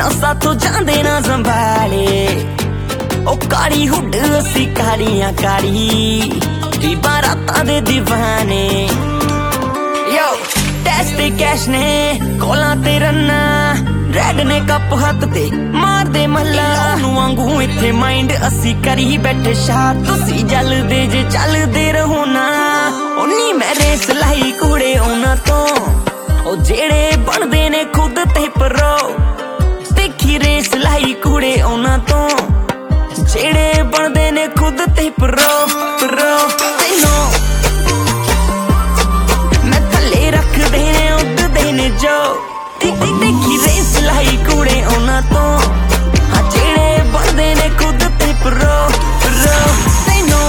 साथों जांदे ना संभाले ओ काली हुड असी कालियां काली दी बारातां दे दीवाने यो टेस्ट कैश ने कोला ते रन्ना रेड ने कप हाथ ते मार दे मल्ला वांगू इत्थे माइंड असी करी बैठे शाह तुसी जलदे जे चलदे रहो ना उन्नी मैं रेस लाई कूड़े उन्हां तो ओ जेड़े बनदे ने खुद ते परो देखी रेस लाई कूड़े उन्हां तो जेड़े बनदे ने खुद ते परो तैनो मैं थल्ले रख दे उड़दे ने जो देखी रेस लाई कूड़े उन्हां तो हाँ जेड़े बनदे ने खुद ते परो तैनो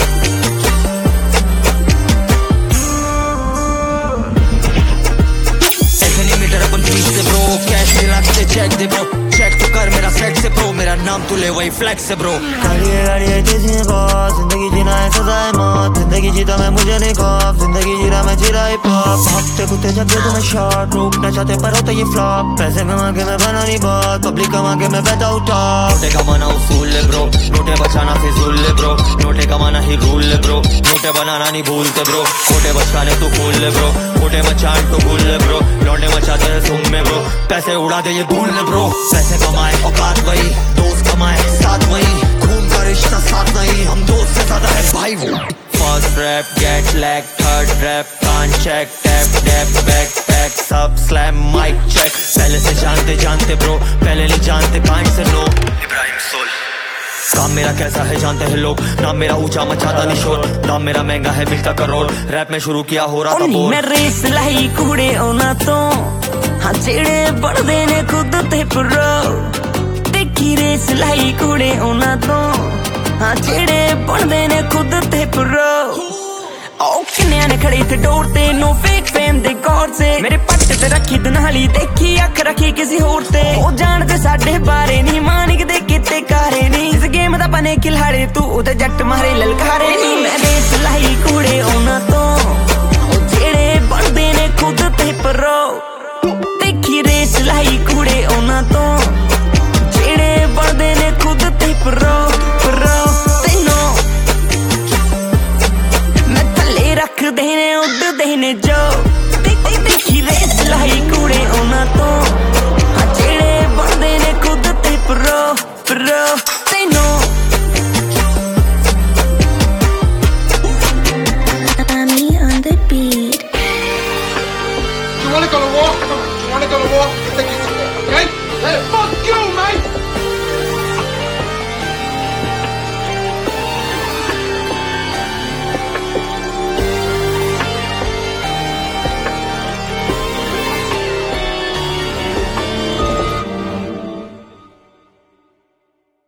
ऐसे नहीं मीटर अपन फीस से ब्रो कैश में रखते चेक दे ब्रो चेक तो कर मेरा सेट से ब्रो मेरा नाम तू ले वही फ्लैक्स से ब्रो गाड़िए किसी को जिंदगी जीना है सजा है मौत जिंदगी जीता मैं मुझे नहीं खौफ जिंदगी जीरा मैं जीरा हिप हॉप हफ्ते कुत्ते जब दे तुम्हें शॉट रोकना चाहते पर होता ये फ्लॉप पैसे कमा के मैं बना नहीं बहुत पब्लिक कमा के मैं बैठा हूँ टॉप नोटे कमाना उसूल ले ब्रो नोटे बचाना फिजूल ले ब्रो नोटे कमाना ही रूल ले ब्रो नोटे बनाना नहीं भूलते ब्रो कोटे बचाने तू भूल ले ब्रो कोटे मचान तू भूल ले ब्रो लौंडे मचाते हैं तुम में ब्रो पैसे उड़ा दे ये भूल ले ब्रो पैसे कमाए औकात वही दोस्त कमाए साथ वही खून का रिश्ता साथ नहीं हम दोस्त से ज्यादा है भाई वो first rap get lag third rap कान check tap tap back pack सब स्लैम माइक चेक पहले से जानते ब्रो पहले नहीं जानते कान से नो इब्राहिम सोल काम मेरा कैसा है जानते हैं लोग नाम मेरा ऊंचा मचाता नहीं शोर नाम मेरा महंगा है मिलता करोड़ रैप में शुरू किया हो रहा था बोल मैं रेस लाई कूड़े उन्हां तो हाँ जेड़े बनदे ने खुद ते परो देखी रेस लाई कूड़े उन्हां तो हाँ जेड़े बनदे ने खुद ते परो ओ किन्ने ने खड़े थे डोर ते नो फेक फैन दे गौर से मेरे पट्ट ते रखी दुनाली देखी अख रखी किसी होर ते ओ जानदे साडे बारे नहीं मानिक दे किते कारे नहीं इस गेम दा बने खिलाड़ी तू उते जट मारे ललकारे नहीं मैं रेस लाई कूड़े उन्हां तो ओ जेड़े बनदे ने खुद ते परो देखी रेस लाई कूड़े उन्हां तो जेड़े बनदे ने खुद ते परो तैनो मैं थल्ले रख देने उड़दे ने जो देखी रेस लाई कूड़े उन्हां तो हाँ जेड़े बनदे ने खुद ते परो Taino Me on the beat. You wanna go to war? You wanna go to war? Take it to war, okay? Hey, fuck you, mate!